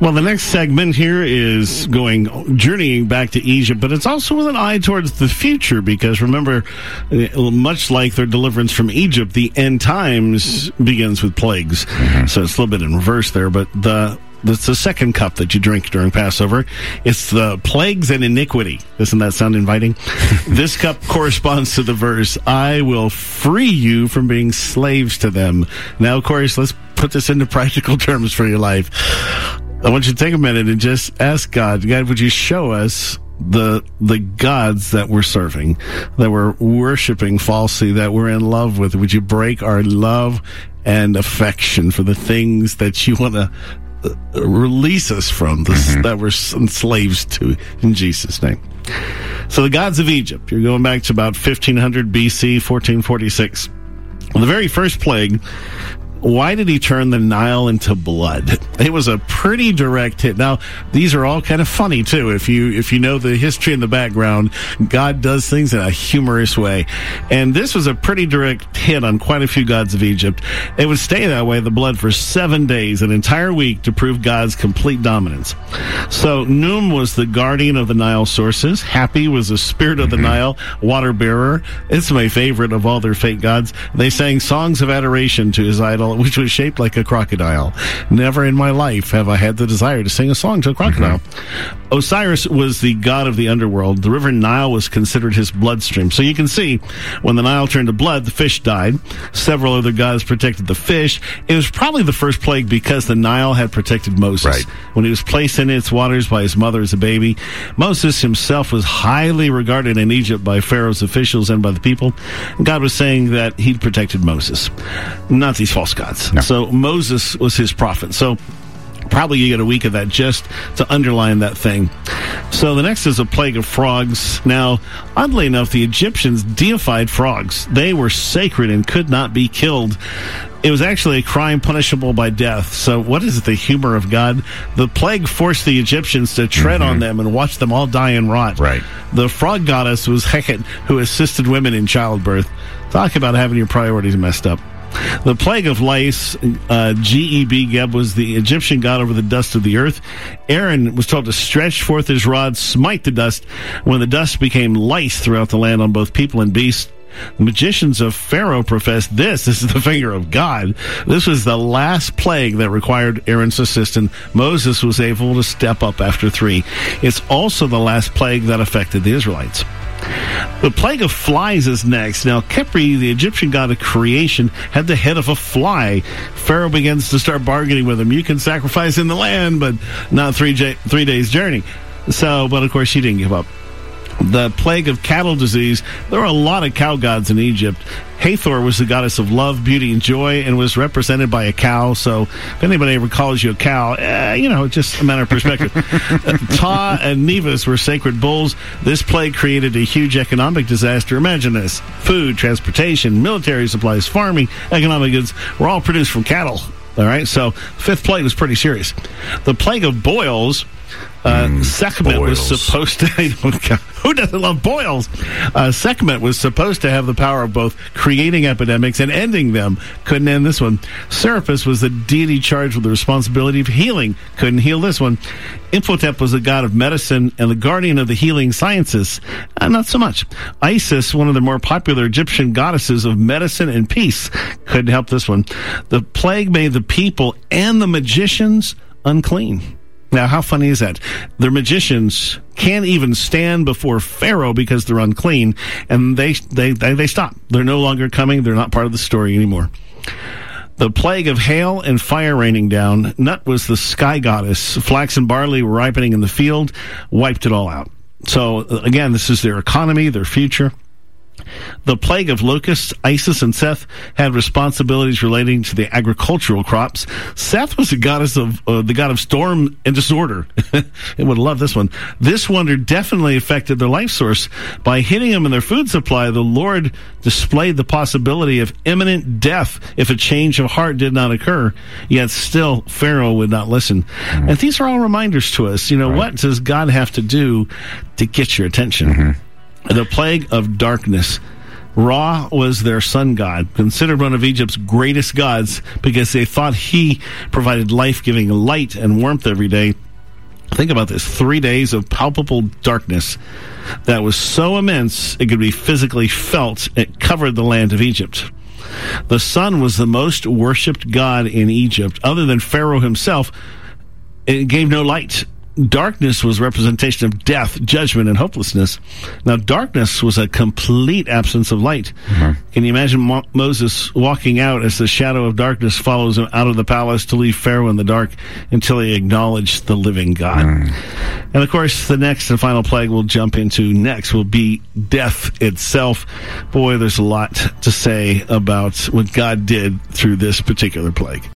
Well, the next segment here is journeying back to Egypt, but it's also with an eye towards the future, because remember, much like their deliverance from Egypt, the end times begins with plagues. So it's a little bit in reverse there, but that's the second cup that you drink during Passover. It's the plagues and iniquity. Doesn't that sound inviting? This cup corresponds to the verse, I will free you from being slaves to them. Now, of course, let's put this into practical terms for your life. I want you to take a minute and just ask God, would you show us the gods that we're serving, that we're worshiping falsely, that we're in love with? Would you break our love and affection for the things that you want to release us from, that we're slaves to, in Jesus' name? So the gods of Egypt, you're going back to about 1500 BC, 1446. The very first plague, why did he turn the Nile into blood? It was a pretty direct hit. Now, these are all kind of funny, too. If you know the history and the background, God does things in a humorous way. And this was a pretty direct hit on quite a few gods of Egypt. It would stay that way, the blood, for 7 days, an entire week, to prove God's complete dominance. So, Num was the guardian of the Nile sources. Happy was the spirit of the Nile, water bearer. It's my favorite of all their fake gods. They sang songs of adoration to his idol, which was shaped like a crocodile. Never in my life have I had the desire to sing a song to a crocodile. Osiris was the god of the underworld. The river Nile was considered his bloodstream. So you can see, when the Nile turned to blood, the fish died. Several other gods protected the fish. It was probably the first plague because the Nile had protected Moses. Right. When he was placed in its waters by his mother as a baby, Moses himself was highly regarded in Egypt by Pharaoh's officials and by the people. God was saying that he'd protected Moses, not these false gods. No. So Moses was his prophet. So probably you get a week of that just to underline that thing. So the next is a plague of frogs. Now, oddly enough, the Egyptians deified frogs. They were sacred and could not be killed. It was actually a crime punishable by death. So what is the humor of God? The plague forced the Egyptians to tread on them and watch them all die and rot. Right. The frog goddess was Heket, who assisted women in childbirth. Talk about having your priorities messed up. The plague of lice, Geb, was the Egyptian god over the dust of the earth. Aaron was told to stretch forth his rod, smite the dust, when the dust became lice throughout the land on both people and beasts. The magicians of Pharaoh professed this is the finger of God. This was the last plague that required Aaron's assistance. Moses was able to step up after 3. It's also the last plague that affected the Israelites. The plague of flies is next. Now, Khepri, the Egyptian god of creation, had the head of a fly. Pharaoh begins to start bargaining with him. You can sacrifice in the land, but not 3 days' journey. So, but of course, he didn't give up. The plague of cattle disease. There were a lot of cow gods in Egypt. Hathor was the goddess of love, beauty, and joy, and was represented by a cow. So if anybody ever calls you a cow, just a matter of perspective. Ta and Nevis were sacred bulls. This plague created a huge economic disaster. Imagine this. Food, transportation, military supplies, farming, economic goods were all produced from cattle. All right, so fifth plague was pretty serious. The plague of boils. Sekhmet was supposed to... who doesn't love boils? Sekhmet was supposed to have the power of both creating epidemics and ending them. Couldn't end this one. Serapis was the deity charged with the responsibility of healing. Couldn't heal this one. Imhotep was the god of medicine and the guardian of the healing sciences. Not so much. Isis, one of the more popular Egyptian goddesses of medicine and peace. Couldn't help this one. The plague made the people and the magicians unclean. Now, how funny is that? The magicians can't even stand before Pharaoh because they're unclean, and they stop. They're no longer coming. They're not part of the story anymore. The plague of hail and fire raining down. Nut was the sky goddess. Flax and barley were ripening in the field, wiped it all out. So, again, this is their economy, their future. The plague of locusts. Isis and Seth had responsibilities relating to the agricultural crops. Seth was the god of storm and disorder. I would love this one. This wonder definitely affected their life source. By hitting them in their food supply, the Lord displayed the possibility of imminent death if a change of heart did not occur. Yet still, Pharaoh would not listen. Mm-hmm. And these are all reminders to us. What does God have to do to get your attention? Mm-hmm. The plague of darkness. Ra was their sun god, considered one of Egypt's greatest gods because they thought he provided life-giving light and warmth every day. Think about this, 3 days of palpable darkness that was so immense it could be physically felt. It covered the land of Egypt. The sun was the most worshipped god in Egypt. Other than Pharaoh himself, it gave no light. Darkness was representation of death, judgment, and hopelessness. Now, darkness was a complete absence of light. Mm-hmm. Can you imagine Moses walking out as the shadow of darkness follows him out of the palace to leave Pharaoh in the dark until he acknowledged the living God? And, of course, the next and final plague we'll jump into next will be death itself. Boy, there's a lot to say about what God did through this particular plague.